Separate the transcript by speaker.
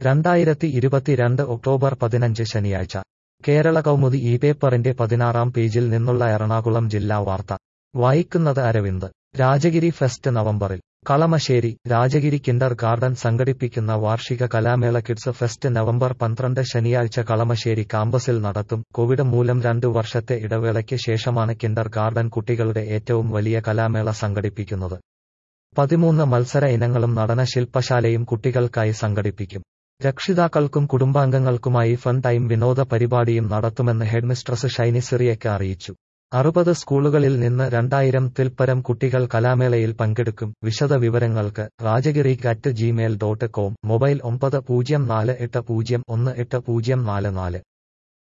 Speaker 1: 2022 October 15 ശനിയാഴ്ച കേരള കൗമുദി ഈ പേപ്പറിന്റെ 16-ാം പേജിൽ നിന്നുള്ള എറണാകുളം ജില്ലാ വാർത്ത വായിക്കുന്നത് അരവിന്ദ്. രാജഗിരി ഫെസ്റ്റ് നവംബറിൽ. കളമശ്ശേരി. രാജഗിരി കിൻഡർ ഗാർഡൻ സംഘടിപ്പിക്കുന്ന വാർഷിക കലാമേള കിഡ്സ് ഫെസ്റ്റ് നവംബർ 12 ശനിയാഴ്ച കളമശ്ശേരി കാമ്പസിൽ നടത്തും. കോവിഡ് മൂലം 2 വർഷത്തെ ഇടവേളയ്ക്ക് ശേഷമാണ് കിൻഡർ ഗാർഡൻ കുട്ടികളുടെ ഏറ്റവും വലിയ കലാമേള സംഘടിപ്പിക്കുന്നത്. 13 മത്സര ഇനങ്ങളും നടന ശില്പശാലയും കുട്ടികൾക്കായി സംഘടിപ്പിക്കും. രക്ഷിതാക്കൾക്കും കുടുംബാംഗങ്ങൾക്കുമായി ഫൺ ടൈം വിനോദ പരിപാടിയും നടത്തുമെന്ന് ഹെഡ്മിസ്ട്രസ് ഷൈനി സിറിയക്ക് അറിയിച്ചു. 60 സ്കൂളുകളിൽ നിന്ന് 2000-ൽ കുട്ടികൾ കലാമേളയിൽ പങ്കെടുക്കും. വിശദ വിവരങ്ങൾക്ക് rajagiri@gmail.com, മൊബൈൽ 9048018044.